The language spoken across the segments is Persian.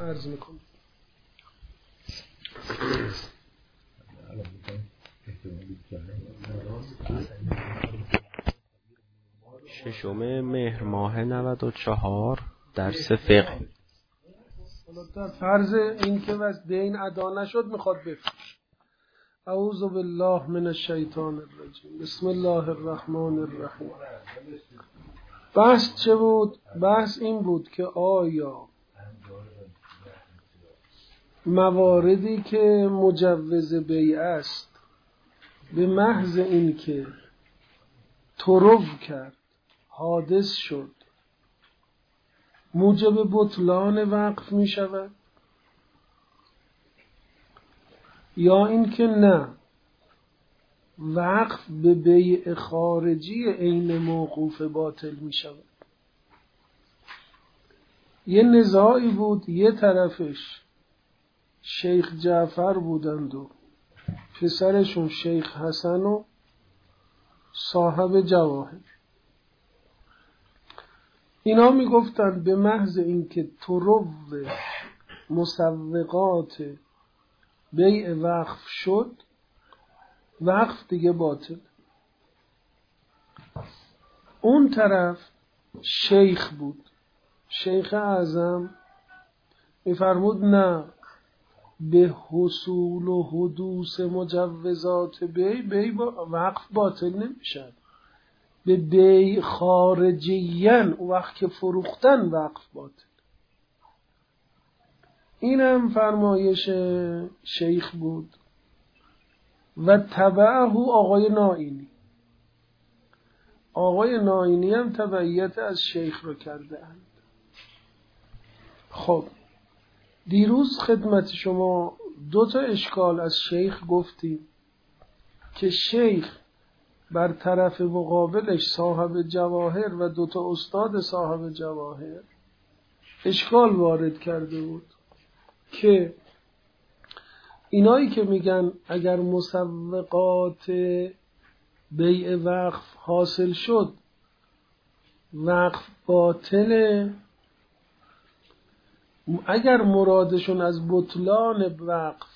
عرض میکنم. ششم مهر ماه 94 درس فقه. در فرض این که واسه دین ادا نشد میخواد بفرش. اعوذ بالله من الشیطان الرجیم. بسم الله الرحمن الرحیم. بحث چه بود؟ بحث این بود که آیا مواردی که مجوز بیع است به محض این که طرف کرد، حادث شد، موجب بطلان وقف می شود، یا این که نه، وقف به بیع خارجی عین موقوف باطل می شود. یه نزاعی بود، یه طرفش شیخ جعفر بودند و پسرشون شیخ حسن و صاحب جواهر. اینا می گفتند به محض اینکه طرف مسوقات بیع وقف شد، وقف دیگه باطل. اون طرف شیخ بود، شیخ اعظم میفرمود نه، به حصول و حدوث مجوزات بیع وقف باطل نمیشد، به بیع خارجیاً وقت که فروختن وقف باطل. این هم فرمایش شیخ بود و تبعه آقای نائینی. آقای نائینی هم تبعیت از شیخ رو کرده اند. خب دیروز خدمت شما 2 اشکال از شیخ گفتیم که شیخ بر طرف مقابلش صاحب جواهر و 2 استاد صاحب جواهر اشکال وارد کرده بود که اینایی که میگن اگر مسوقات بیع وقف حاصل شد وقف باطله، اگر مرادشون از بطلان وقف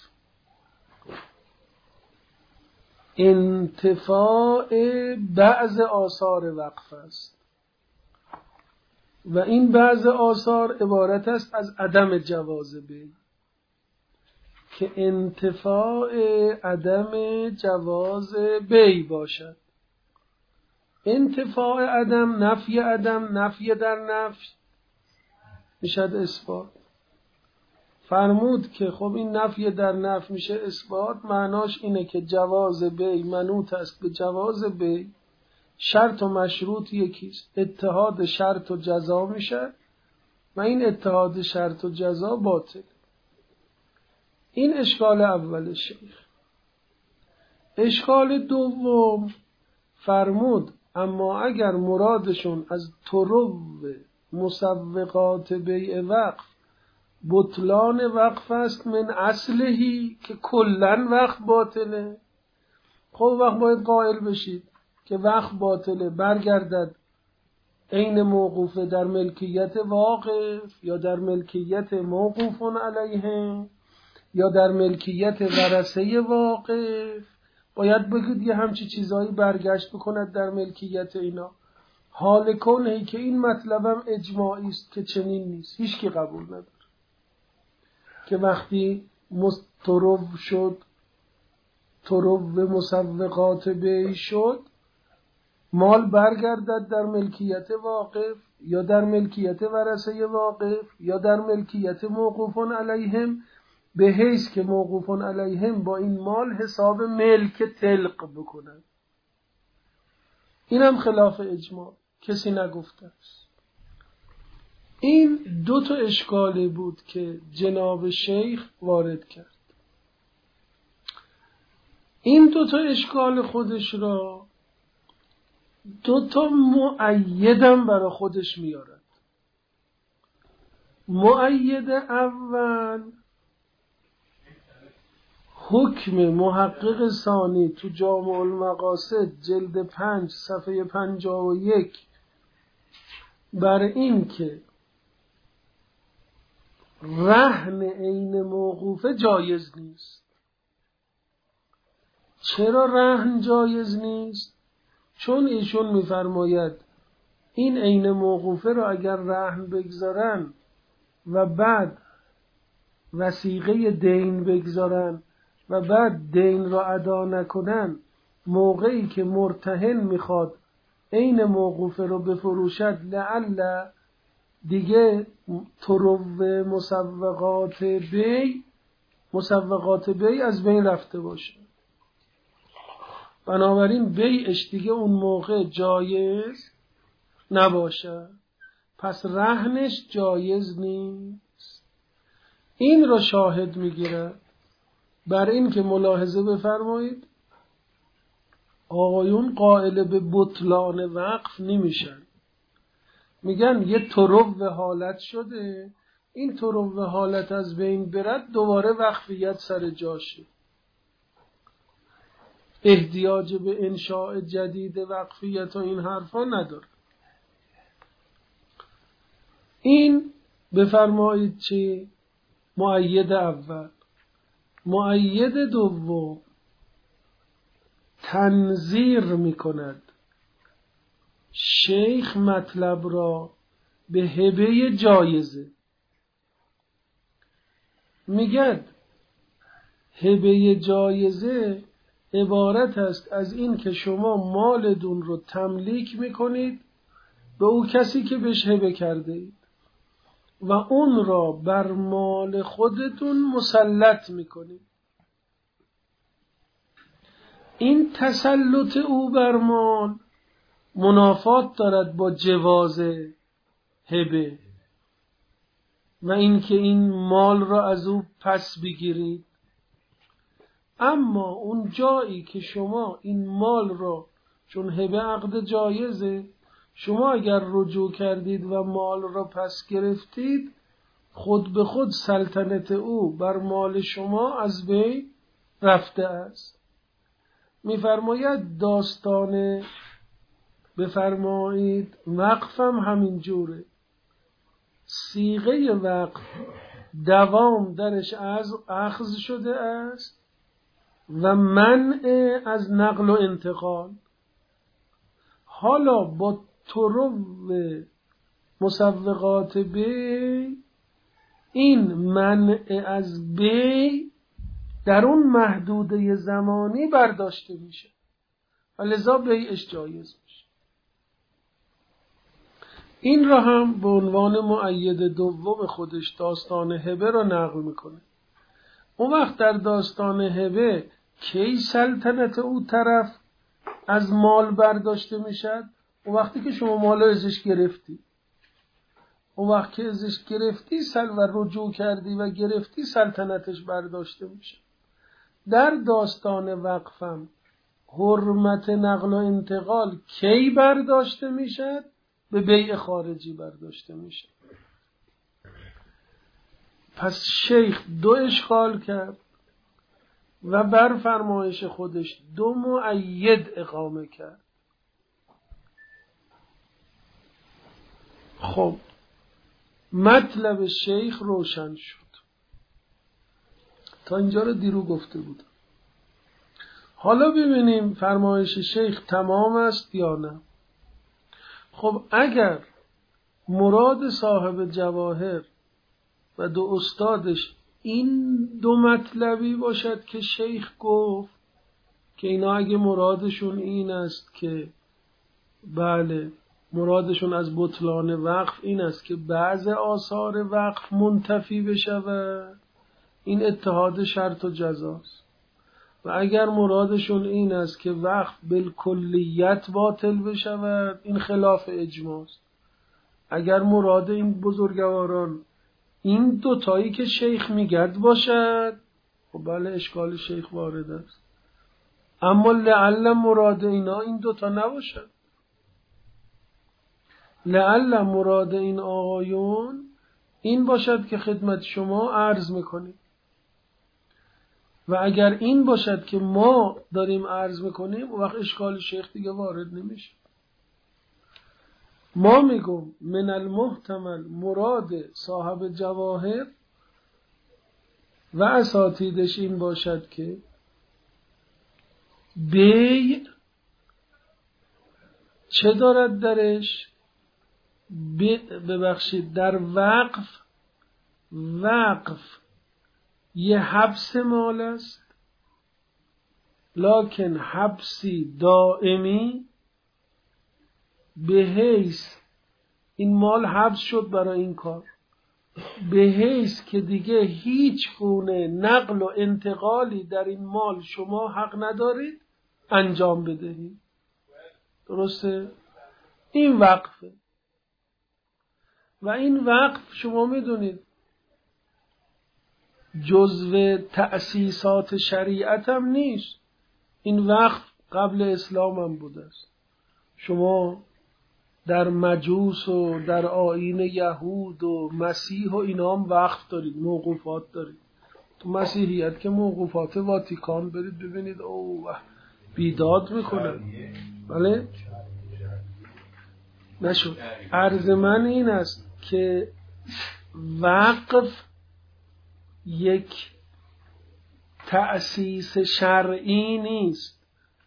انتفاع بعض آثار وقف است و این بعض آثار عبارت است از عدم جواز بیع، که انتفاع عدم جواز بیع باشد. انتفاع عدم، نفی عدم، نفی در نفی میشد اثبات. فرمود که خب این نفی در نفی میشه اثبات، معناش اینه که جواز بیع منوط است به جواز بیع، شرط و مشروط یکیست، اتحاد شرط و جزا میشه و این اتحاد شرط و جزا باطل. این اشکال اول شیخ. اشکال دوم فرمود اما اگر مرادشون از طرف مسوقات بیع وقف بطلان وقف است من اصلهی که کلن وقف باطله، خب وقت باید قائل بشید که وقف باطله، برگردد عین موقوفه در ملکیت واقف یا در ملکیت موقوف علیه یا در ملکیت ورثه واقف. باید بگید یه همچی چیزایی برگشت بکند در ملکیت اینا. حال کنه که این مطلبم اجماعی است که چنین نیست، هیچ کی قبول نداره که وقتی مسترف شد، طرف مسوقات بیع شد، مال برگردد در ملکیت واقف یا در ملکیت ورثه واقف یا در ملکیت موقوفون علیهم، به حیث که موقوفون علیهم با این مال حساب ملک تلق بکنن. اینم خلاف اجماع، کسی نگفته است. این 2 اشکالی بود که جناب شیخ وارد کرد. این 2 اشکال خودش را 2 مؤیدم برای خودش میارد. مؤید اول حکم محقق ثانی تو جامع المقاصد جلد 5 صفحه 51 بر این که رهن عین موقوفه جایز نیست. چرا رهن جایز نیست؟ چون ایشون میفرماید این عین موقوفه رو اگر رهن بگذارن و بعد وثیقه دین بگذارن و بعد دین را ادا نکنن، موقعی که مرتهن میخواد عین موقوفه رو بفروشد لعل دیگه طرو مسوقات بی از بین رفته باشه، بنابراین بیعش دیگه اون موقع جایز نباشه، پس رهنش جایز نیست. این را شاهد میگیره بر این که ملاحظه بفرمایید آقایون قائل به بطلان وقف نمیشن، میگن یه طرو حالت شده، این طرو حالت از بین برد دوباره وقفیت سر جاشه، احتیاج به انشاء جدید وقفیت و این حرفا نداره. این بفرمایید چی؟ مؤید اول. مؤید دوم تنظیر میکند شیخ مطلب را به هبه جایزه. میگد هبه جایزه عبارت است از این که شما مالتون رو تملیک میکنید به او کسی که بهش هبه کرده اید و اون را بر مال خودتون مسلط میکنید. این تسلط او بر مال منافات دارد با جواز هبه و اینکه این مال را از او پس بگیرید. اما اون جایی که شما این مال را چون هبه عقد جایزه، شما اگر رجوع کردید و مال را پس گرفتید، خود به خود سلطنت او بر مال شما از بین رفته است. میفرماید داستان بفرمایید وقفم همین جوره. صیغه وقف دوام درش از اخذ شده است و منع از نقل و انتقال. حالا با طرو مسوقات بی این منع از بی در اون محدوده زمانی برداشته میشه و لذا بیعش جایز میشه. این را هم به عنوان مؤید دوم خودش داستان هبه را نقل میکنه. اون وقت در داستان هبه کی سلطنت او طرف از مال برداشته میشد؟ اون وقتی که شما مال ازش گرفتی، اون وقت که ازش گرفتی و رجوع کردی و گرفتی سلطنتش برداشته میشه. در داستان وقفم حرمت نقل و انتقال کی برداشته میشد؟ به بیع خارجی برداشته میشه. پس شیخ دو اشغال کرد و بر فرمایش خودش دو مؤید اقامه کرد. خب مطلب شیخ روشن شد. تا اینجا رو دیرو گفته بودم. حالا ببینیم فرمایش شیخ تمام است یا نه. خب اگر مراد صاحب جواهر و دو استادش این دو مطلبی باشد که شیخ گفت که اینا اگه مرادشون این است که بله مرادشون از بطلان وقف این است که بعض آثار وقف منتفی بشود، این اتحاد شرط و جزاست. و اگر مرادشون این است که وقف بالکلیت باطل بشود، این خلاف اجماعست. اگر مراد این بزرگواران این دوتایی که شیخ میگد باشد، خب بله اشکال شیخ وارد است. اما لعل مراد اینا این دوتا نباشد. لعل مراد این آقایون این باشد که خدمت شما عرض میکنیم و اگر این باشد که ما داریم عرض میکنیم وقت اشکال شیخ دیگه وارد نمیشه. ما میگم من المحتمل مراد صاحب جواهر و اساتیدش این باشد که بیع چه دارد درش؟ ببخشید، در وقف یه حبس مال است، لکن حبسی دائمی، به حیث این مال حبس شد برای این کار، به حیث که دیگه هیچ گونه نقل و انتقالی در این مال شما حق ندارید انجام بدهید. درسته؟ این وقفه. و این وقف شما میدونید جزو تأسیسات شریعت هم نیست. این وقف قبل اسلام هم بوده است. شما در مجوس و در آیین یهود و مسیح و اینا هم وقف دارید، موقوفات دارید. تو مسیحیت که موقوفات واتیکان برید ببینید، اوه بیداد میکنن. بله؟ نشد. عرض من این است که وقف یک تأسیس شرعی نیست.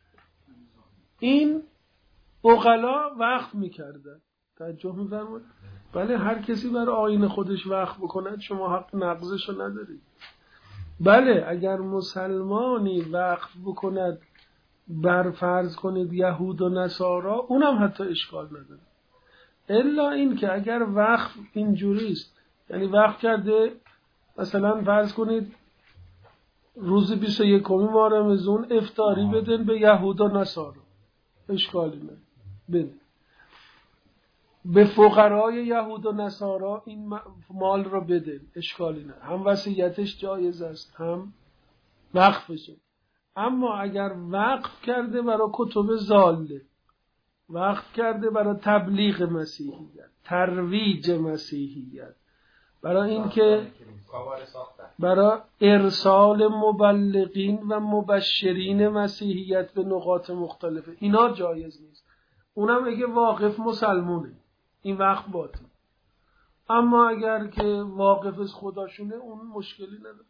این عقلا وقف میکردن. توجه می‌فرمایید؟ بله، هر کسی بر آیین خودش وقف بکند شما حق نقضش رو ندارید. بله، اگر مسلمانی وقف بکند بر فرض کنید یهود و نصارا، اونم حتی اشکال نداره. الا این که اگر وقف اینجوریست، یعنی وقف کرده مثلا فرض کنید روز 21 ماه رمضان افطاری بدن به یهود و نصارا، اشکالی نداره، بده. به فقرای یهود و نصارا این مال رو بده، اشکالی نداره. هم وصیتش جایز است، هم وقفشه. اما اگر وقف کرده برای کتب ضاله، وقف کرده برای تبلیغ مسیحیت، ترویج مسیحیت، برای اینکه برای ارسال مبلغین و مبشرین مسیحیت به نقاط مختلفه، اینا جایز نیست. اونم اگه واقف مسلمونه، این وقت باطل. اما اگر که واقف از خداشونه، اون مشکلی نداره.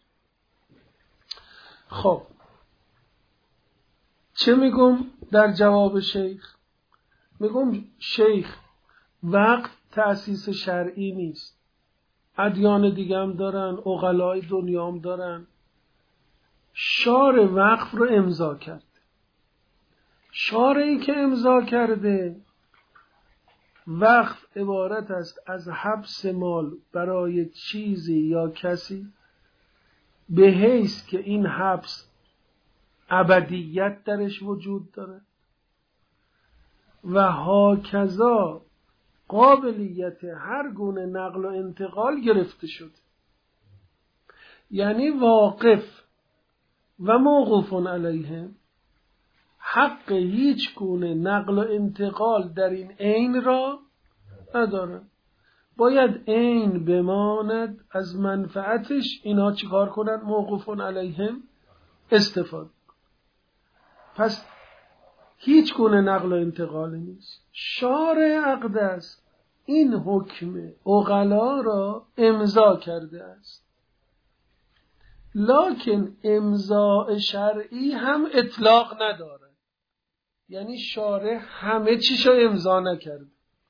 خب چه میگم در جواب شیخ؟ میگم شیخ وقت تأسیس شرعی نیست. ادیان دیگه هم دارن، عقلای دنیا هم دارن. شارع وقف رو امضا کرده. شارعی که امضا کرده وقف عبارت است از حبس مال برای چیزی یا کسی به حیث که این حبس ابدیت درش وجود داره و هاکذا قابلیت هر گونه نقل و انتقال گرفته شد. یعنی واقف و موقوف علیه حق هیچ گونه نقل و انتقال در این عین را نداره. باید عین بماند، از منفعتش اینا چیکار کنن؟ موقوف علیهم استفاده. پس هیچ گونه نقل و انتقالی نیست. شارع اقدس این حکم عقلا را امضا کرده است، لکن امضاء شرعی هم اطلاق نداره. یعنی شارع همه چیشو امضا نکرده.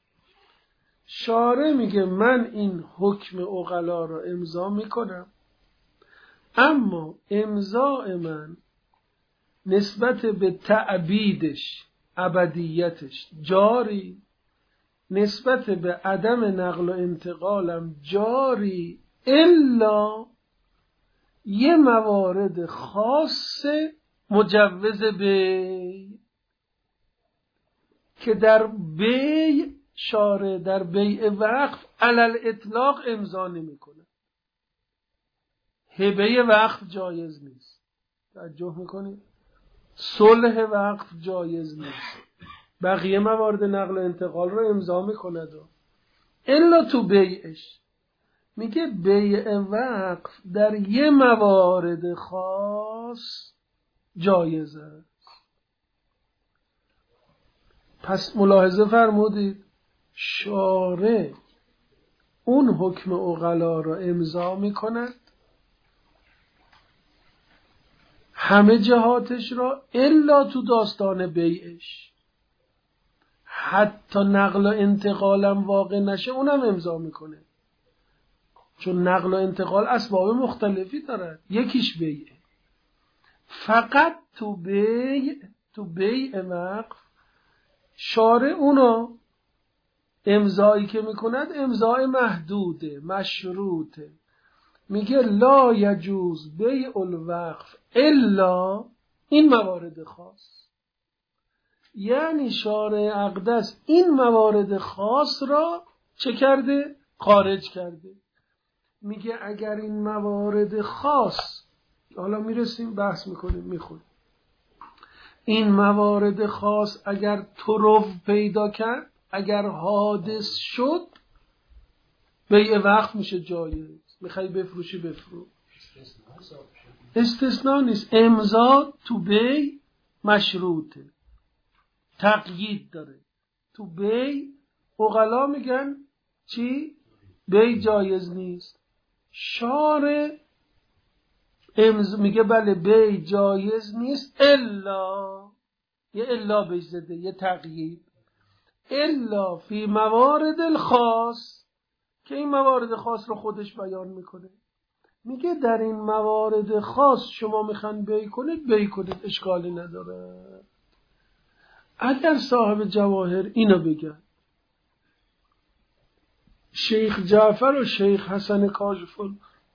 شارع میگه من این حکم عقلا را امضا میکنم، اما امضاء من نسبت به تعبیدش، ابدیتش جاری، نسبت به عدم نقل و انتقالم جاری، الا یه موارد خاص مجوز بیع که در بیع شارع در بیع وقف علل اطلاق امضا نمیکنه. هبه وقف جایز نیست. توجه میکنید؟ صلح وقف جایز نیست. بقیه موارد نقل و انتقال رو امضا میکند الا تو بیعش. میگه بیع وقف در یه موارد خاص جایزه. پس ملاحظه فرمودید شارع اون حکم عقلا را امضا میکند همه جهاتش را الا تو داستان بیعش. حتی نقل و انتقالم واقع نشه اونم امضا میکنه، چون نقل و انتقال اسباب مختلفی دارد، یکیش بیعه. فقط تو بیع وقف شارع اونا امضایی که میکند امضای محدوده، مشروطه. میگه لا یجوز بیع الوقف الا این موارد خاص. یعنی شارع اقدس این موارد خاص را چه کرده؟ خارج کرده. میگه اگر این موارد خاص، حالا میرسیم بحث میکنیم میخونیم، این موارد خاص اگر طرف پیدا کرد، اگر حادث شد، بیع وقف میشه جایز. میخوای بفروشی بفروش، استثناء نیست. امضا تو بیع مشروطه، تقیید داره. تو بیع عقلا میگن چی؟ بیع جایز نیست. شارع میگه بله بیع جایز نیست الا، یه الا بهش زده، یه تقیید، الا فی موارد الخاص، که این موارد خاص رو خودش بیان میکنه. میگه در این موارد خاص شما میخوان بیع کنید، بیع کنید، اشکالی نداره. اگر صاحب جواهر اینو بگن، شیخ جعفر و شیخ حسن کاشف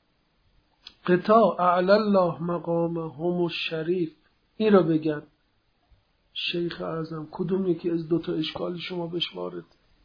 قطاع اعلی الله مقامهم الشریف این رو بگن، شیخ اعظم کدوم یکی از دوتا اشکال شما بهش وارد؟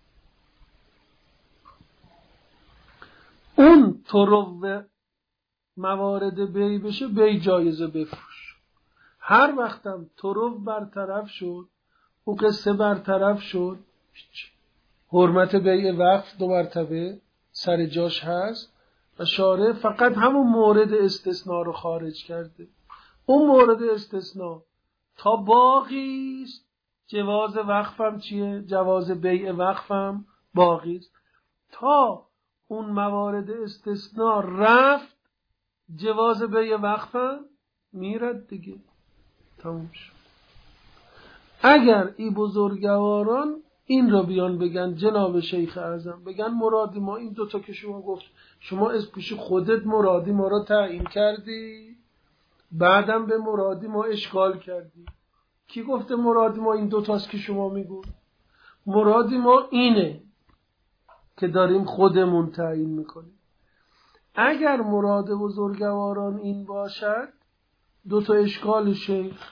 اون طرق موارد بیع بشه، بیع جایزه بفروش. هر وقتم طرق برطرف شد، او قصه برطرف شد، حرمت بیع وقف دو مرتبه سر جاش هست و شارع فقط همون مورد استثناء رو خارج کرده. اون مورد استثناء تا باقی است، جواز وقفم چیه؟ جواز بیع وقفم باقی است. تا اون موارد استثناء رفت، جواز بیع وقفم میرد دیگه، تموم شد. اگر ای بزرگواران این را بیان بگن جناب شیخ اعظم، بگن مرادی ما این دوتا که شما گفت، شما از پیش خودت مرادی ما را تعیین کردی، بعدم به مرادی ما اشکال کردی. کی گفته مرادی ما این دوتاست که شما میگو؟ مرادی ما اینه که داریم خودمون تعیین میکنیم. اگر مراد بزرگواران این باشد، دوتا اشکال شیخ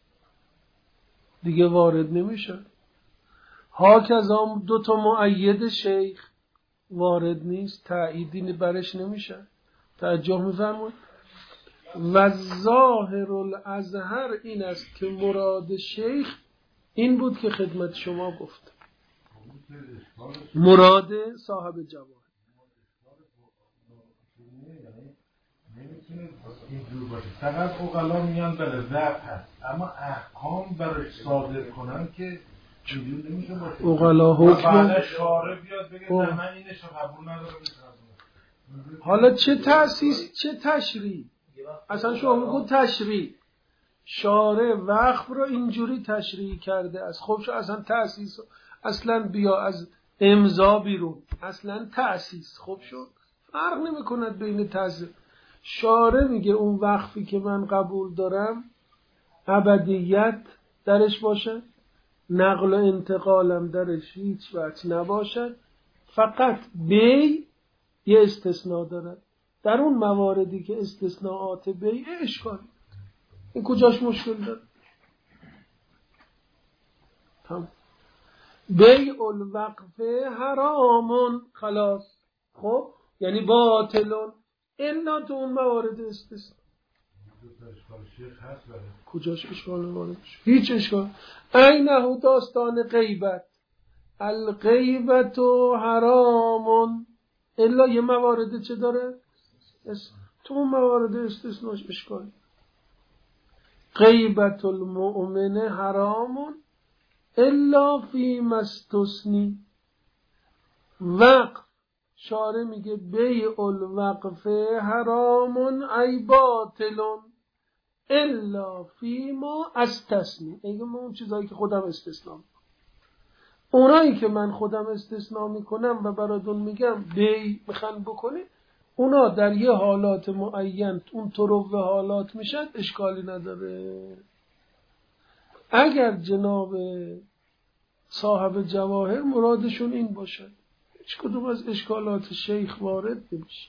دیگه وارد نمیشه. هاکذا دوتا مؤید شیخ وارد نیست، تأییدی برش نمیشه. توجه میفرمایید؟ و ظاهر الازهر این است که مراد شیخ این بود که خدمت شما گفت، مراد صاحب جواهر. نمیتونه اینجور باشه. فقط عقلا میان بله ضبط هست، اما احکام براش صادر کنن که اینجور نمیشه باشه. عقلا حکم بعد شارع بیاد بگه نه من اینشو قبول ندارم. حالا چه تأسیس چه تشریع؟ اصلا شما میگو تشریع، شارع وقف رو اینجوری تشریع کرده است. خب شو اصلا تأسیس، اصلا بیا از امضا بیرون، اصلا تأسیس خب شو فرق نمی کند بین تأسیس. شارع میگه اون وقفی که من قبول دارم ابدیت درش باشه، نقل و انتقالم درش هیچ وقت نباشه، فقط بیع یه استثناء داره. در اون مواردی که استثناءات بیع اشکال، این کجاش مشکل داره؟ تمام. بیع الوقف حرامون، خلاص. خب یعنی باطلون الا تو اون موارد استثناء. کجاش اشکال وارد میشه؟ هیچ اشکال. اینه داستان غیبت، الغیبت حرامون الا یه موارد چه داره؟ تو اون موارد استثناش اشکال. غیبت المؤمن حرامون الا فی مستثنی. وقف شارع میگه بیع الوقف حرامون ای باطلون الا فیما استثنی، اگه من اون چیزایی که خودم استثنا میکنم، اونایی که من خودم استثنا میکنم و براتون میگم بی میخوان بکنه، اونا در یه حالات معین اون طرف حالات میشد، اشکالی نداره. اگر جناب صاحب جواهر مرادشون این باشد، هیچ کدوم از اشکالات شیخ وارد نمیشه.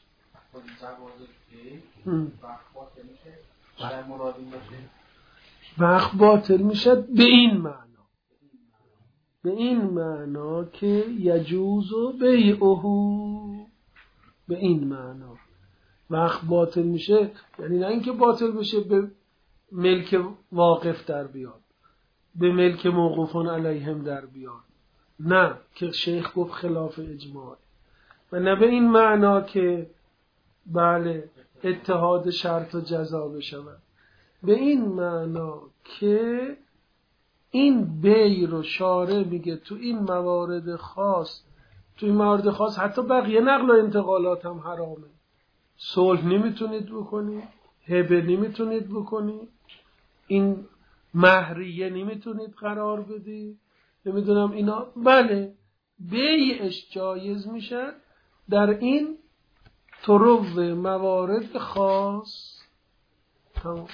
وقت باطل میشد به این معنا، به این معنا که یجوز و بیعه، به این معنا وقت باطل میشه، یعنی نه اینکه باطل بشه به ملک واقف در بیاد، به ملک موقوفان علیهم در بیاد، نه که شیخ گفت خلاف اجماع، و نه به این معنا که بله اتحاد شرط و جزا بشود، به این معنا که این بی رو شارع میگه تو این موارد خاص، تو این موارد خاص حتی بقیه نقل و انتقالات هم حرامه، صلح نمیتونید بکنید، هبه نمیتونید بکنید، این مهریه نمیتونید قرار بدید، نمیدونم اینا، بله بیعش جایز میشه در این طرق موارد خاص. تمام.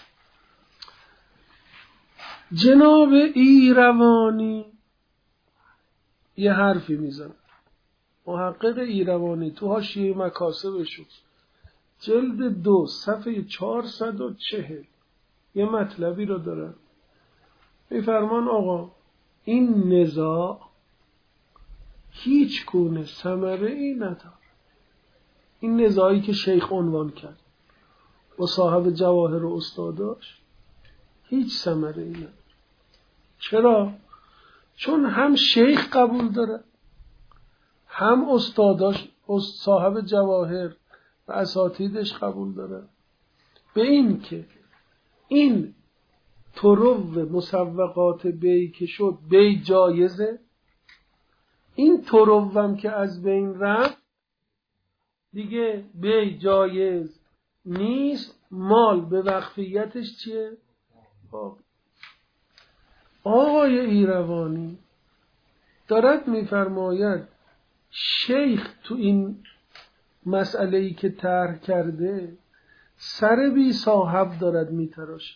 جناب ایروانی یه حرفی میزن، محقق ایروانی تو حاشیه مکاسبشون جلد 2 صفحه 440 یه مطلبی رو دارن، میفرمان آقا این نزاع هیچ گونه ثمره ای نداره، این نزاعی که شیخ عنوان کرد و صاحب جواهر و استاداش هیچ ثمره ای نداره. چرا؟ چون هم شیخ قبول داره، هم استاداش صاحب جواهر و اساتیدش قبول داره، به این که این طرق مسوقات بی که شد بی جایزه، این طرق هم که از بین رفت دیگه بی جایز نیست، مال به وقفیتش چیه؟ آقای ایروانی دارد میفرماید شیخ تو این مسئله‌ای که طرح کرده سر بی صاحب دارد میتراشه،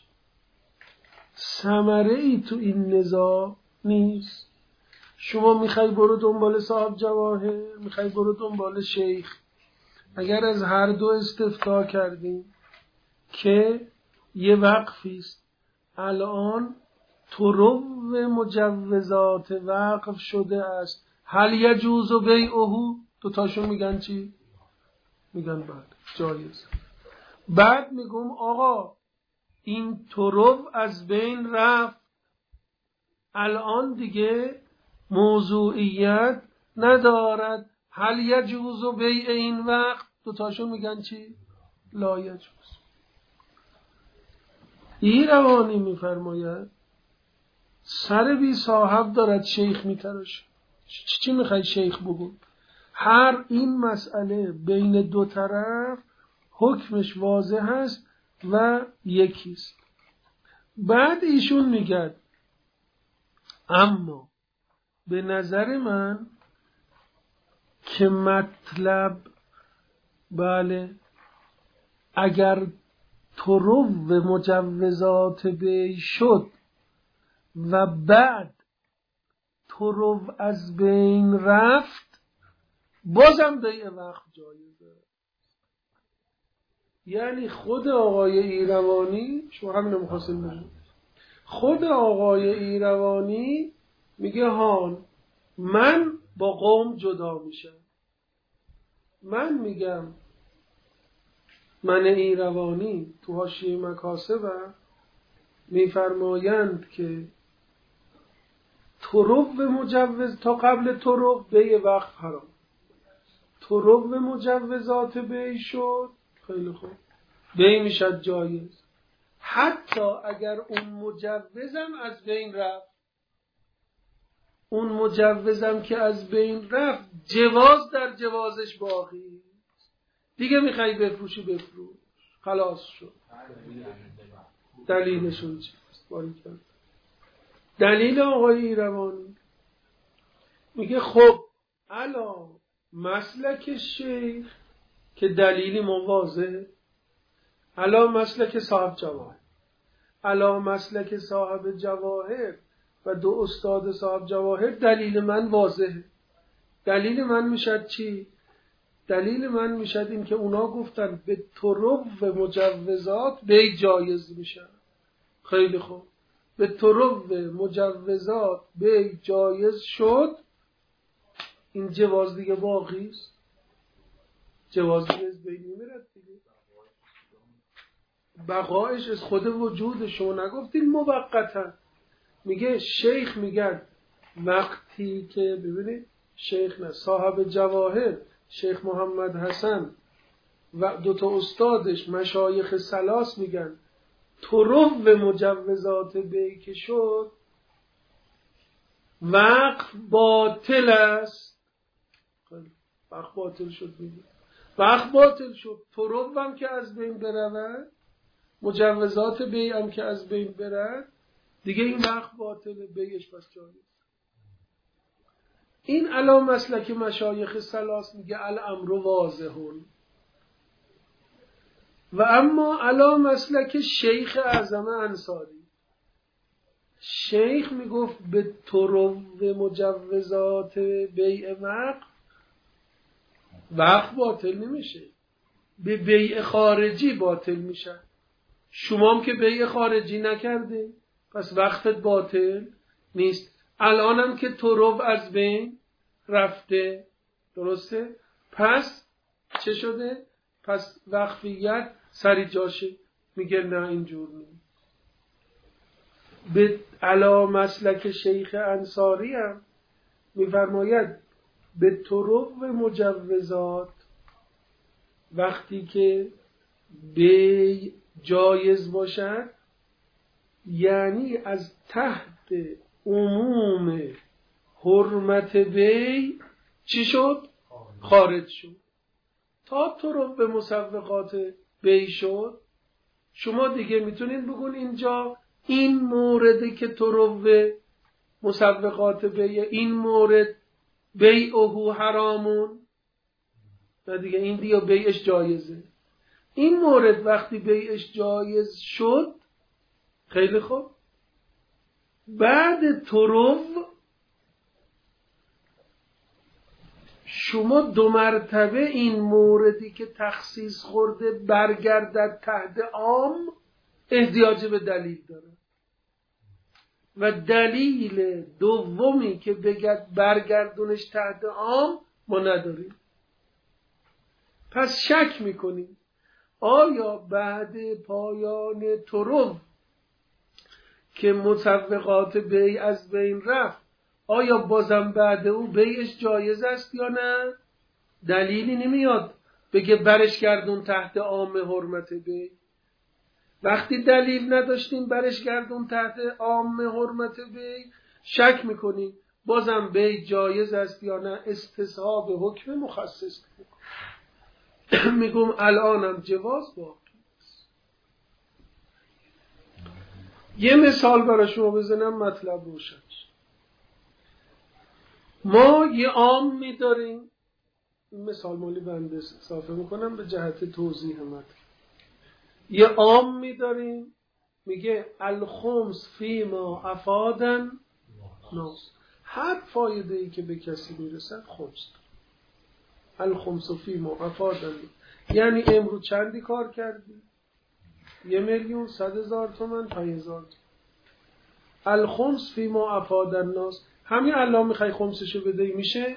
ثمره‌ای تو این نزاع نیست. شما میخوای برو دنبال صاحب جواهر، میخوای برو دنبال شیخ، اگر از هر دو استفتاء کردیم که یه وقفیست، الان طرق مجوزات وقف شده است، هل یجوز و بیعه، دوتاشون میگن چی؟ میگن بعد جایز. بعد میگم آقا این طرق از بین رفت، الان دیگه موضوعیت ندارد، هل یجوز و بیع این وقت، دوتاشون میگن چی؟ لا یجوز. ایروانی میفرماید سر بی صاحب دارد شیخ میتراشه. چی میخوای شیخ بگو؟ هر این مسئله بین دو طرف حکمش واضح هست و یکیست. بعد ایشون میگه اما به نظر من که مطلب بله اگر طرق مجوزات بی شد و بعد طرق از بین رفت، بازم بیع وقت جایزه. یعنی خود آقای ایروانی، شما همین رو می‌خواستیم بگید، خود آقای ایروانی میگه هان من با قوم جدا میشم. من میگم من ایروانی تو حاشیه مکاسبم میفرمایند که طرق مجوز تا قبل طرق بیع وقت حرام، طرق مجوزات بیع شد خیلی خوب بیع میشد جایز، حتی اگر اون مجوزم از بین رفت، اون مجوزم که از بین رفت جواز در جوازش باقی، دیگه میخوای بفروشی بفروش، خلاص شد. دلیلشون چیست؟ دلیل آقای ایروانی میگه خب الا مسلک شیخ که دلیلی واضحه، الا مسلک صاحب جواهر، الا مسلک صاحب جواهر و دو استاد صاحب جواهر دلیل من واضحه. دلیل من میشد چی؟ دلیل من میشد این که اونا گفتن به طرق مجوزات بی جایز میشن. خیلی خوب، به طرق مجوزات بی جایز شد، این جواز دیگه باقی است، جواز دیگه از بین نمیرد دیگه، بقایش از خود وجود شما نگفتین موقتا. میگه شیخ میگن وقتی که ببینید شیخ نه صاحب جواهر شیخ محمد حسن و دوتا استادش مشایخ ثلاث میگن طرق مجوزات بی که شد وقف باطل است. وقف باطل شد میگه، وقف باطل شد، طرق هم که از بین برود، مجوزات بی هم که از بین برد، دیگه این وقف باطله، بیش پس جایز. این علا مسلک مشایخ ثلاث میگه الامر واضحون. و اما علا مسلک شیخ اعظم انصاری، شیخ میگفت به طرق مجوزات بیع وقف باطل نمیشه، به بیع خارجی باطل میشه. شما هم که بیع خارجی نکرده پس وقفت باطل نیست. الانم که طرق از بین رفته، درسته؟ پس چه شده؟ پس وقفیت سری جاشه. میگه نه اینجور نیست. به علا مسلک شیخ انصاری هم میفرماید به طرق مجوزات وقتی که بی جایز باشد، یعنی از تحت عموم حرمت بی چی شد؟ خارج شد. تا طرق به مسوقات بی شد، شما دیگه میتونین بگون اینجا این موردی که طرق به مسوقات بی، این مورد بیعه حرامون، و دیگه این دیگه بیعش جایزه. این مورد وقتی بیعش جایز شد، خیلی خوب، بعد طرق شما 2 مرتبه این موردی که تخصیص خورده برگردد تحت عام احتیاج به دلیل داره. و دلیل دومی که بگد برگردونش تحت عام ما نداریم. پس شک میکنیم آیا بعد پایان طرق که مسوقات بی از بین رفت، آیا بازم بعد او بیعش جایز است یا نه؟ دلیلی نمیاد بگه برش گردون تحت عام حرمت بی. وقتی دلیل نداشتیم برش گردون تحت عام حرمت بی، شک میکنیم بازم بی جایز است یا نه، استصحاب حکم مخصص میگم الانم جواز باقی است. یه مثال برای شما بزنم مطلب روشن شد. ما یه عام می‌داریم، این مثال مالی بنده اضافه میکنم به جهت توضیح مطلب. یه عام می‌داریم میگه الخمس فی ما افادن ناس، هر فایده‌ای که به کسی میرسد خمس. الخمس فی ما افادن، یعنی امروز چندی کار کردی؟ 1,100,000 تومان، 5,000 تومان. الخمس فی ما افادن ناس، همین الان میخوای خمسشو بدهی میشه؟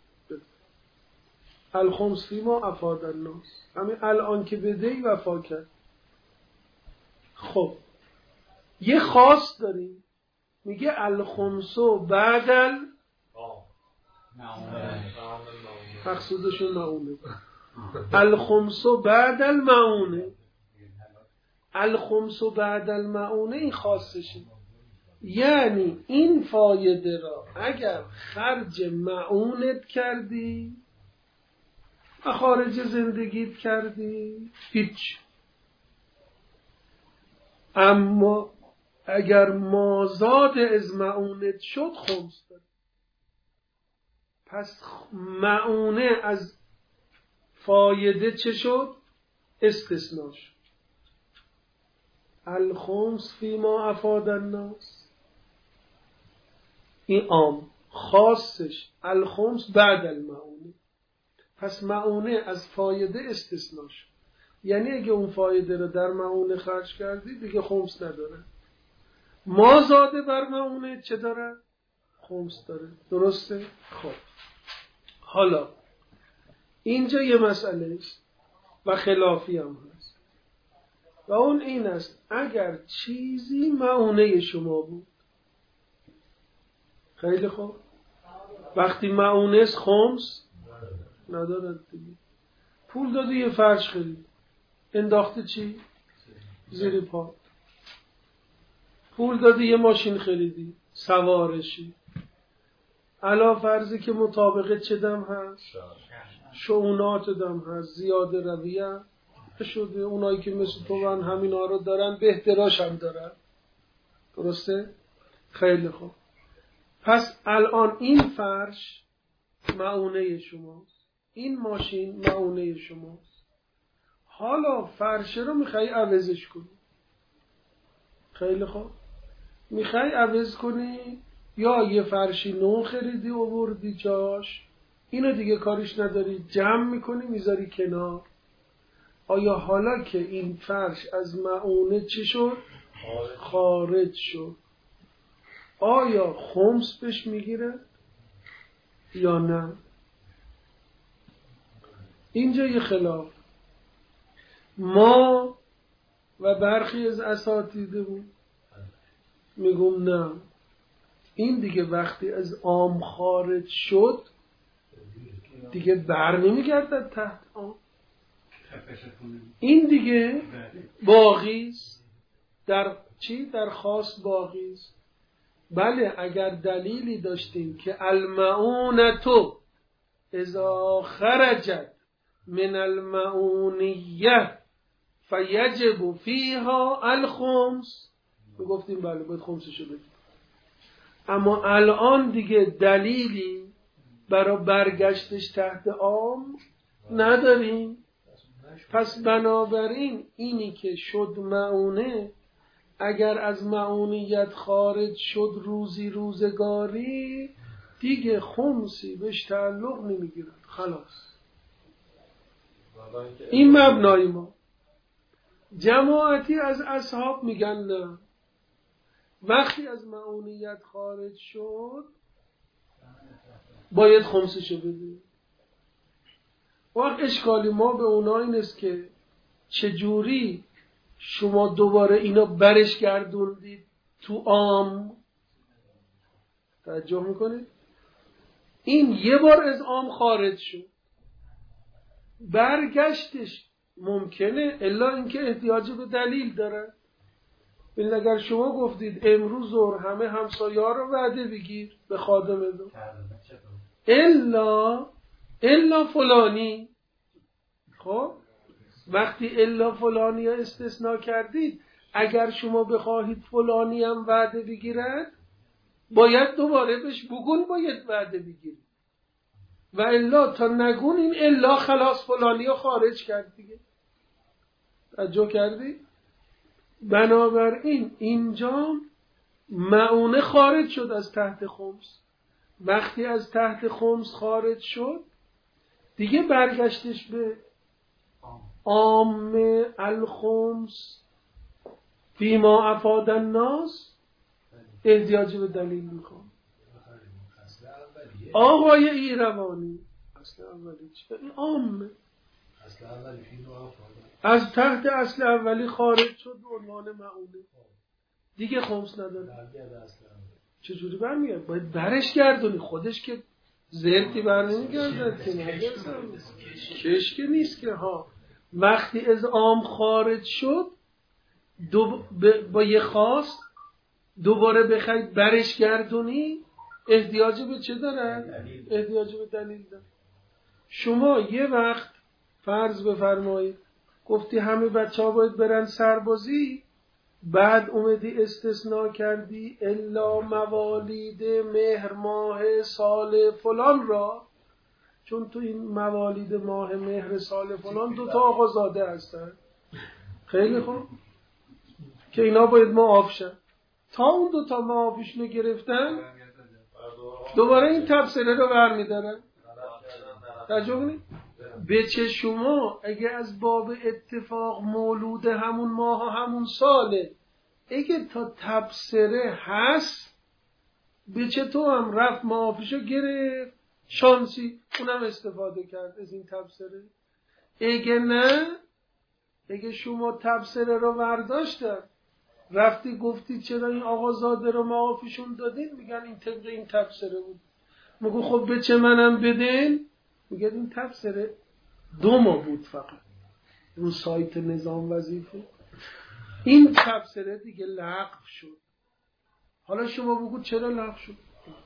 الخمس فی ما افادن ناس، همین الان که بدهی وفا کرد. خب یه خاص داریم میگه الخمسو بعدل مقصودشون معونه، الخمسو بعدل معونه، الخمسو بعدل معونه این خاصشه. یعنی این فایده را اگر خرج معونت کردی و خارج زندگیت کردی هیچ، اما اگر مازاد از معونه شد خمس داره. پس معونه از فایده چه شد؟ استثناء شد. الخمس فیما افاد الناس، این عام، خاصش الخمس بعد المعونه. پس معونه از فایده استثناء شد. یعنی اگه اون فایده رو در معونه خرج کردی دیگه خمس نداره. ما زاده بر معونه چه داره؟ خمس داره. درسته؟ خب حالا اینجا یه مسئله است و خلافی هم هست و اون این است اگر چیزی معونه شما بود، خیلی خوب، وقتی معونه است خمس ندارد دیگه. پول دادی یه فرش خرید، انداخته چی؟ زیر پا. پول دادی یه ماشین خریدی، سوارشی. علا فرضی که مطابقه چه دم هست؟ شعونات دم هست، زیاده رویه شده. اونایی که مثل تو من همینا رو دارن بهتراش هم دارن. درسته؟ خیلی خوب. پس الان این فرش معونه شماست، این ماشین معونه شماست. حالا فرش رو میخوای عوضش کنی. خیلی خوب. میخوای عوض کنی یا یه فرشی نو خریدی و بردی جاش، اینو دیگه کارش نداری، جمع میکنی میذاری کنار. آیا حالا که این فرش از معونه چی شد؟ خارج شد، آیا خمس بهش میگیره یا نه؟ اینجا یه خلاف. ما و برخی از اساتیدمون میگم نه، این دیگه وقتی از عام خارج شد دیگه بر نمیگردد تحت عام، این دیگه باقیست. در چی؟ در خاص باقیست. بله اگر دلیلی داشتیم که المعونتو اذا خرجت من المعونیه فیجب فیها الخمس، گفتیم بله باید خمسشو بدیم. اما الان دیگه دلیلی برای برگشتش تحت عام نداریم. پس بنابراین اینی که شد معونه، اگر از معونیت خارج شد روزی روزگاری دیگه خمسی بهش تعلق نمیگیرد. خلاص این مبنای ما. جماعتی از اصحاب میگن نه، وقتی از معونیت خارج شد باید خمسشو بده. وقت اشکالی ما به اونا این است که چجوری شما دوباره اینا برش گردوندید تو عام. توجه میکنید؟ این یه بار از عام خارج شد، برگشتش ممکنه الا اینکه احتیاج به دلیل داره. ببین اگر شما گفتید امروز ظهر همه همسایه‌ها رو وعده بگیر به خادم دو، الا فلانی، خب وقتی الا فلانی ها استثناء کردید، اگر شما بخواهید فلانی هم وعده بگیرد باید دوباره بهش بگون باید وعده بگیرید، و الا تا نگون این الا خلاص فلانی ها خارج کرد دیگه. توجه کردی؟ بنابراین اینجا معونه خارج شد از تحت خمس. وقتی از تحت خمس خارج شد دیگه برگشتش به عام الخمس فیما افاد الناس احتیاج به دلیل میخوام. آقای ایروانی اصل اولی چه؟ این عامه. از تحت اصل اولی خارج شد به عنوان معونه، دیگه خمس نداره. چجوری برمیگرد؟ باید برش گردونی. خودش که زرتی بر نمیگردد که کش که نیست که ها. وقتی از عام خارج شد با یه خواست دوباره بخوای برش گردونی احتیاج به چه دارن؟ احتیاج به دلیل دارن. شما یه وقت فرض بفرمایید گفتی همه بچه ها باید برن سربازی، بعد اومدی استثناء کردی الا موالید مهر ماه سال فلان را، چون تو این موالید ماه مهر سال فلان 2 آقازاده هستن. خیلی خوب، که اینا باید معاف شن. تا اون 2 معافیشونو گرفتن دوباره این تبصره رو برمیدارن. توجه کنید، به چه شما اگه از باب اتفاق مولود همون ماه و همون ساله، اگه تا تبصره هست، به چه تو هم رفت معافیشو گرفت، شانسی اونم استفاده کرد از این تبصره. اگه نه، اگه شما تبصره رو برداشتن رفتی گفتی چرا این آقازاده رو معافیشون دادین، میگن این طبق این تبصره بود. میگو خب به چه منم بدین، میگن این تبصره 2 ماه بود فقط رو سایت نظام وظیفه، این تبصره دیگه لغو شد. حالا شما بگو چرا لغو شد؟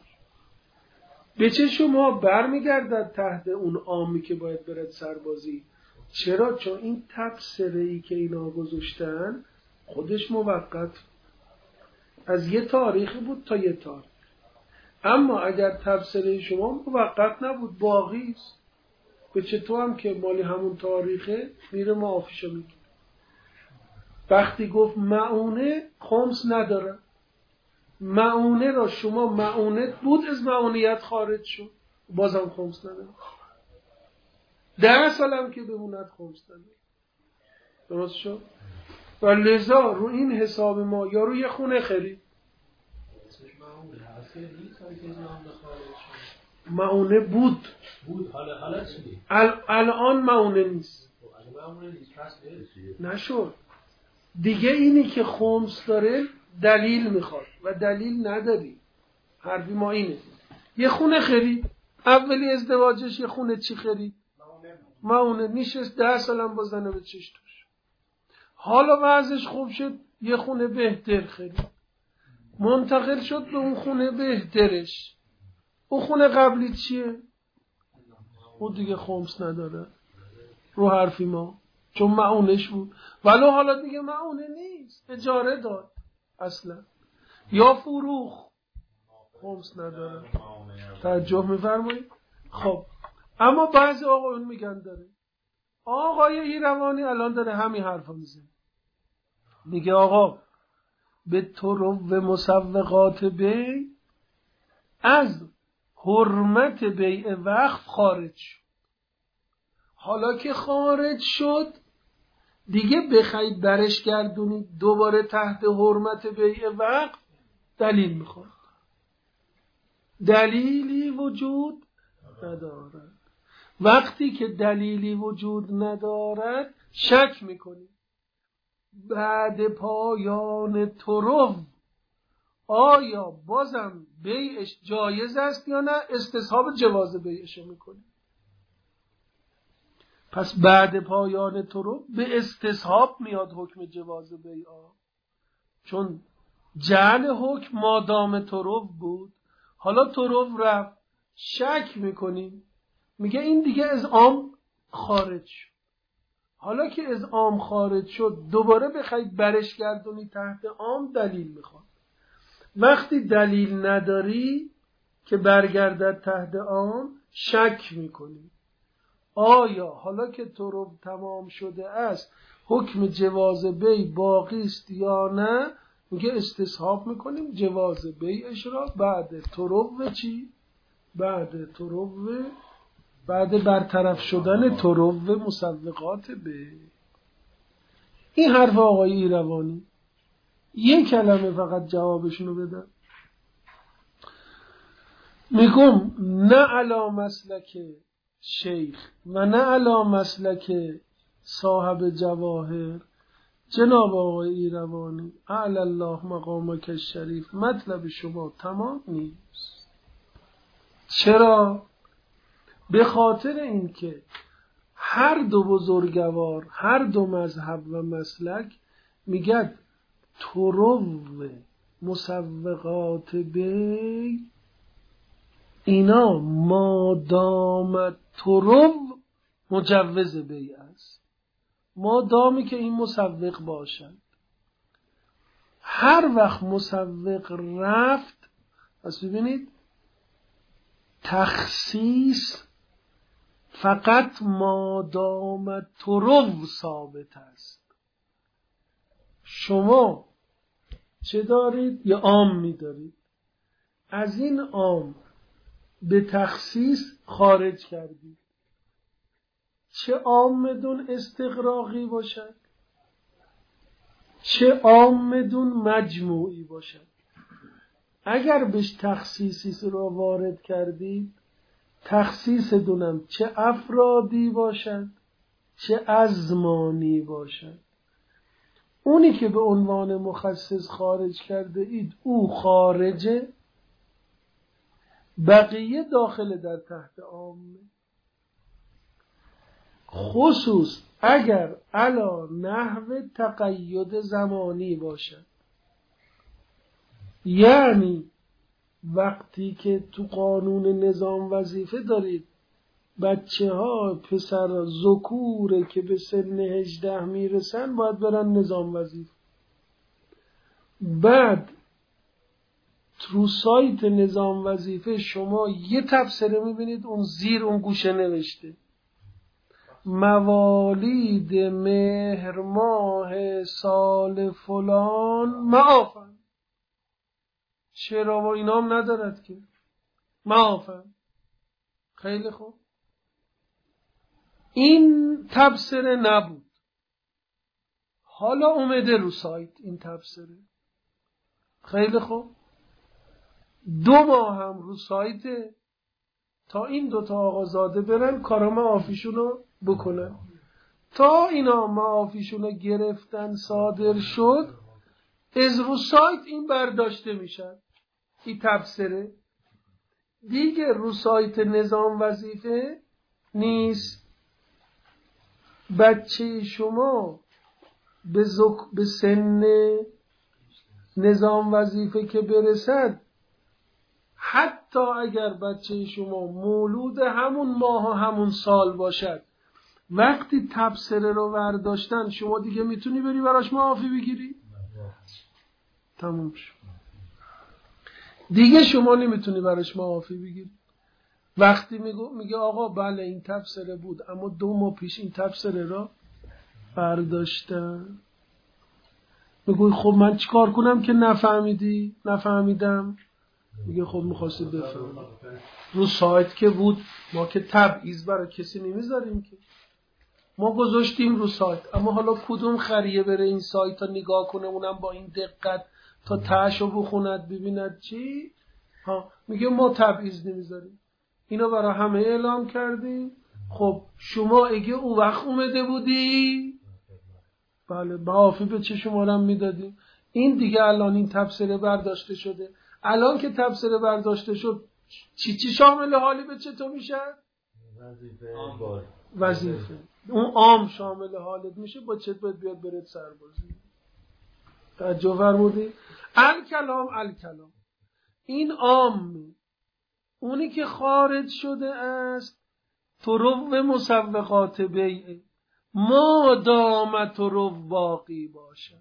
به چه شما برمیگردد تحت اون عامی که باید برد سربازی. چرا؟ چون این تبصره ای که اینا گذاشتن خودش موقت از یه تاریخی بود تا یه تاریخ. اما اگر تبصره شما موقت نبود، باقی است. به چه تو هم که مالی همون تاریخه میره معافیشو میگه. وقتی گفت معونه خمس نداره، معونه را شما معونت بود از معونیت خارج شد، بازم خمس نداره. 10 سالم که بموند خمس نداره. درست شد؟ و لذا رو این حساب ما یا رو یه خونه خرید، معونه بود حالا چی؟ الان معونه نیست، نشد دیگه. اینی که خمس داره دلیل میخواد و دلیل نداری. حرفی ما اینه، یه خونه خرید، اولی ازدواجش یه خونه چی خرید؟ معونه. نشست 10 سالم با زنه به چش توش. حالا وضعش خوب شد، یه خونه بهتر خرید، منتقل شد به اون خونه بهترش. اون خونه قبلی چیه؟ اون دیگه خمس نداره رو حرفی ما، چون معونش بود. ولو حالا دیگه معونه نیست، اجاره داد اصلا یا فروخ، خمس نداره. توجه میفرمایید؟ خب اما بعضی آقایون میگن داره. آقای ایروانی الان داره همین حرفا میزنه، میگه آقا به طرق و مسوقات بی از حرمت بیع وقف خارج شد. حالا که خارج شد دیگه بخواید برش گردونید دوباره تحت حرمت بیع وقف، دلیل میخواد. دلیلی وجود ندارد. وقتی که دلیلی وجود ندارد شک میکنید بعد پایان طرق آیا بازم بیعش جایز است یا نه، استصحاب جواز بیعش میکنید. پس بعد پایان طرق به استصحاب میاد حکم جواز بیعا، چون جعل حکم مادام طرق بود. حالا طرق رفت، شک میکنیم، میگه این دیگه از عام خارج شد. حالا که از عام خارج شد دوباره بخواید برش گردونی تحت عام، دلیل میخواد. وقتی دلیل نداری که برگردد تحت عام، شک میکنی آیا حالا که طرق تمام شده است حکم جواز بیع باقی است یا نه. میگه استصحاب میکنیم جواز بیعش را بعد طرق چی؟ بعد برطرف شدن طرق مسوقات بیع. این حرف آقای ایروانی. یک کلمه فقط جوابشونو بدم. میگم نه علی مسلک شیخ و نه علی مسلک صاحب جواهر جناب آقای ایروانی اعلی الله مقامک الشریف، مطلب شما تمام نیست. چرا؟ به خاطر اینکه هر دو بزرگوار، هر دو مذهب و مسلک میگن طرق مسوقات بیع اینا مادام طرق مجوز بیع است، مادامی که این مسوق باشند. هر وقت مسوق رفت، پس ببینید تخصیص فقط مادام ترو ثابت است. شما چه دارید؟ یه عام می دارید، از این عام به تخصیص خارج کردید، چه عام بدون استغراقی باشد چه عام بدون مجموعی باشد. اگر بهش تخصیصی رو وارد کردید، تخصیص دونم چه افرادی باشد چه ازمانی باشد، اونی که به عنوان مخصص خارج کرده اید او خارجه، بقیه داخل در تحت عامه. خصوص اگر علا نحو تقید زمانی باشد، یعنی وقتی که تو قانون نظام وظیفه دارید بچه ها پسر ذکوره که به سن 18 میرسن باید برن نظام وظیفه، بعد تو سایت نظام وظیفه شما یه تبصره میبینید اون زیر اون گوشه نوشته موالید مهر ماه سال فلان معافن. چرا و اینام ندارد که معافن. خیلی خوب، این تبصره نبود، حالا اومده رو سایت این تبصره. خیلی خوب، 2 ماه هم رو سایت تا این 2 تا آقازاده برن کارا معافیشونو بکنن. تا اینا معافیشونو گرفتن صادر شد، از رو سایت این برداشته میشن، این تبصره دیگه رو سایت نظام وظیفه نیست. بچه شما به سن نظام وظیفه که برسد، حتی اگر بچه شما مولود همون ماه و همون سال باشد، وقتی تبصره رو برداشتن شما دیگه میتونی بری براش معافی بگیری؟ تموم شد. دیگه شما نمیتونی براش معافی بگیری. وقتی میگه آقا بله این تبصره بود اما 2 ماه پیش این تبصره را برداشتن، میگوی خب من چیکار کنم که نفهمیدی؟ نفهمیدم. میگه خب میخواستید بفهمید. رو سایت که بود، ما که تبعیض برای کسی نمیذاریم که، ما گذاشتیم رو سایت، اما حالا کدوم خریه بره این سایت تا نگاه کنه، اونم با این دقت تا تهشو بخوند ببیند چی؟ میگه ما تبعیض نمیذاریم، اینا برای همه اعلام کردیم. خب شما اگه اون وقت اومده بودی، بله معافی به چه شما هم میدادیم. این دیگه الان این تبصره برداشته شده، الان که تبصره برداشته شد چی شامل حالی به چطور میشه؟ وظیفه. اون عام شامل حالت میشه، با چت باید بیاد برد سربازی. توجه فرمودی؟ الکلام این عام، اونی که خارج شده است ترو مسوقات بیعه، ما دام ترو باقی باشد.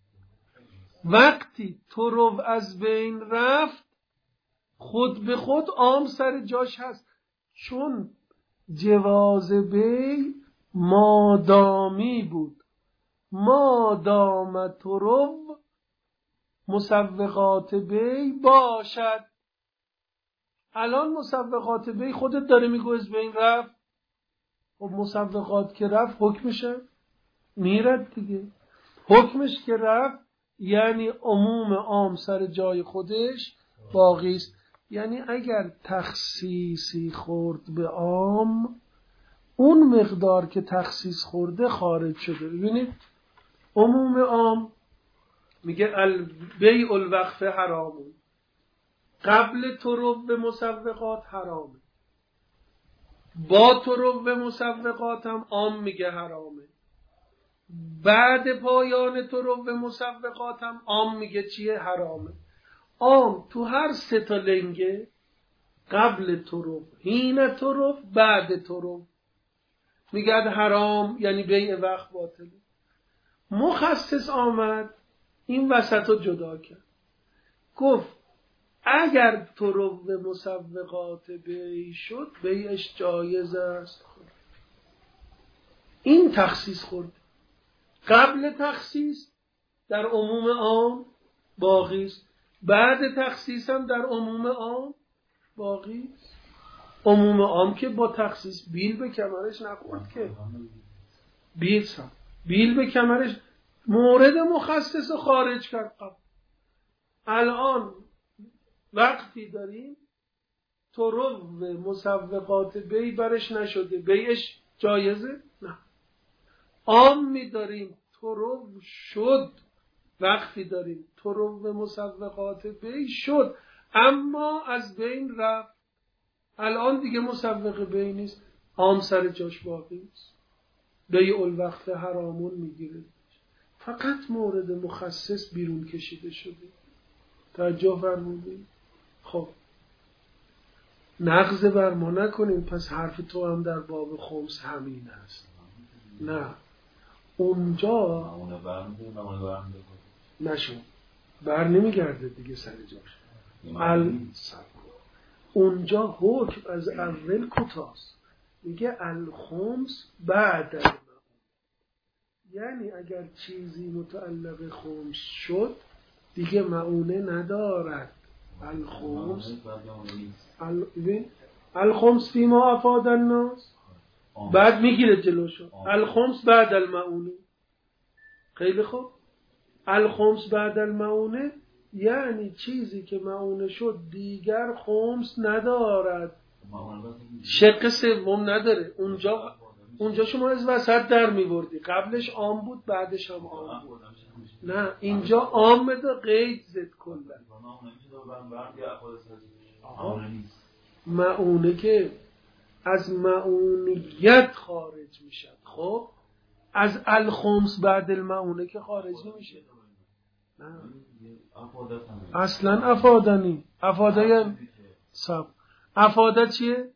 وقتی ترو از بین رفت، خود به خود عام سر جاش هست، چون جواز بی مادامی بود. ما دام ترو مسوقات بی باشد. الان مسوقات بی خودت داره میگو از بین رفت، خب مسوقات که رفت حکمشه میرد دیگه. حکمش که رفت یعنی عموم عام سر جای خودش باقی است. یعنی اگر تخصیصی خورد به عام، اون مقدار که تخصیص خورده خارج شده. ببینید عموم عام میگه بیع الوقف حرامون، قبل ترو مسوقات حرامه، با ترو مسوقات هم عام میگه حرامه، بعد پایان ترو مسوقات هم عام میگه چیه؟ حرامه. عام تو هر 3 تا لنگه، قبل ترو، حین ترو، بعد ترو، میگه حرام، یعنی بیع وقت باطله. مخصص آمد این وسط رو جدا کرد، گفت اگر طرق مسوقات بیع شد بیعش جایز است. این تخصیص خورد. قبل تخصیص در عموم عام باقی است، بعد تخصیص هم در عموم عام باقی است. عموم عام که با تخصیص بیل به کمرش نخورد که بیل به کمرش مورد مخصص رو خارج کرد. الان وقتی داریم طرق مسوقات بیع برش نشده بیعش جایزه؟ نه. عام می داریم طرق شد، وقتی داریم طرق مسوقات بیع شد اما از بین رفت، الان دیگه مسوق بیع نیست، عام سر جاش باقی است، بیع الوقت حرامون میگیره، فقط مورد مخصص بیرون کشیده شده. توجه فرمودید؟ خب نقض بر ما نکنیم پس حرف تو هم در باب خمس همین است. نه، اونجا نشون بر نمیگرده دیگه سر جاش. اونجا حکم از اول کوتاست، میگه الخمس بعد المعونه، یعنی اگر چیزی متعلق خمس شد دیگه معونه ندارد. الخمس فیما افاد الناس، بعد میگیره جلوشو الخمس بعد المعونه. خیلی خوب، الخمس بعد المعونه یعنی چیزی که معونه شد دیگر خمس ندارد، شق سوم نداره. اونجا شما از وسط در میبردی، قبلش عام بود بعدش هم عام بود. نه، اینجا عام ده قید زد کلا. معونه که از معونیت خارج میشد، خب از الخمس بعد المعونه که خارج نمیشه. نه اصلا افادنی، افاده سب افاده چیه؟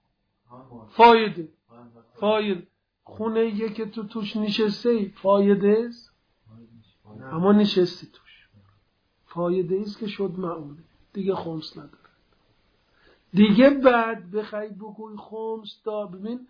فایده خونه که تو توش نشسته فایده است، اما نشستی توش فایده است که شد معونه، دیگه خمس نداره. دیگه بعد بخوای بگوی خمس دا ببین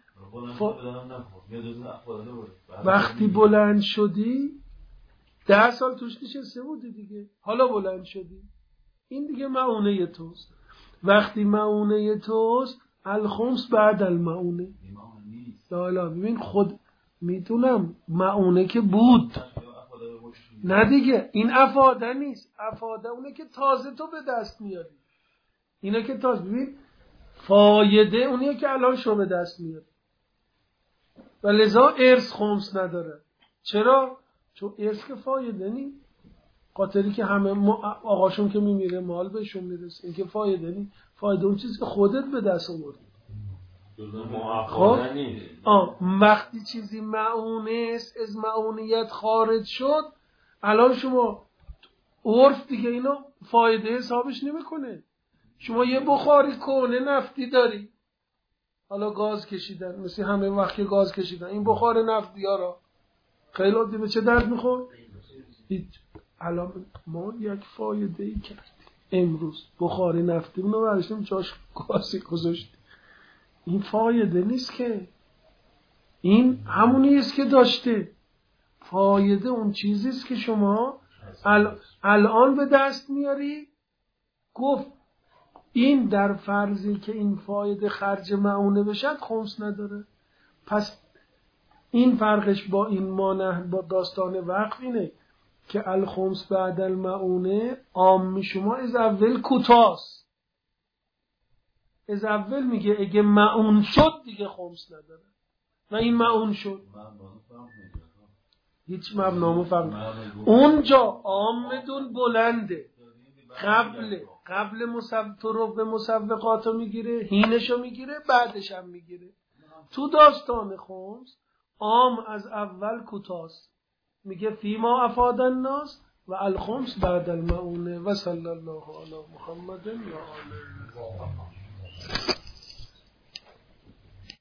وقتی بلند شدی 10 سال توش نشسته بودی دیگه، حالا بلند شدی، این دیگه معونه توست. وقتی معونه توست الخمس بعد المعونه. لا ببین خود میتونم معونه که بود، نه دیگه این افاده نیست، افاده اونه که تازه تو به دست میاری، اینه که تازه. ببین فایده اونیه که الان شو به دست میاری و لذا ارث خمس نداره. چرا؟ چون ارث که فایده نی، قاطری که همه آقاشون که میمیره مال بهشون میرسه، این که فایده نی. فایده اون چیزی که خودت به دست آوردی. خب وقتی چیزی معونه است از معونیت خارج شد، الان شما عرف دیگه اینو فایده حسابش نمیکنه. شما یه بخاری کنه نفتی داری، حالا گاز کشیدن، مثل همه وقت که گاز کشیدن این بخار نفتی ها را خیلی عادی به چه درد میخورد؟ هیچ. الان ما یک فایده ای کردیم امروز، بخار نفتی رو برشتیم جاش گازی گذاشتیم. این فایده نیست که، این همونی است که داشته. فایده اون چیزی است که شما الان به دست میاری. گفت این در فرضی که این فایده خرج معونه بشد خمس نداره. پس این فرقش با این مانع با داستان وقف اینه که الخمس بعد المعونه عام شما از اول کوتاست، از اول میگه اگه معون شد دیگه خمس نداره و این معون شد، هیچ مبنامو فهم. اونجا عامدون بلنده، قبل طرق مسوقاتو میگیره، هینشو میگیره، بعدش هم میگیره. تو داستان خمس عام از اول کوتاست، میگه فیما افاد الناس و الخمس بعد المعونه و صلی الله علی محمد و آله.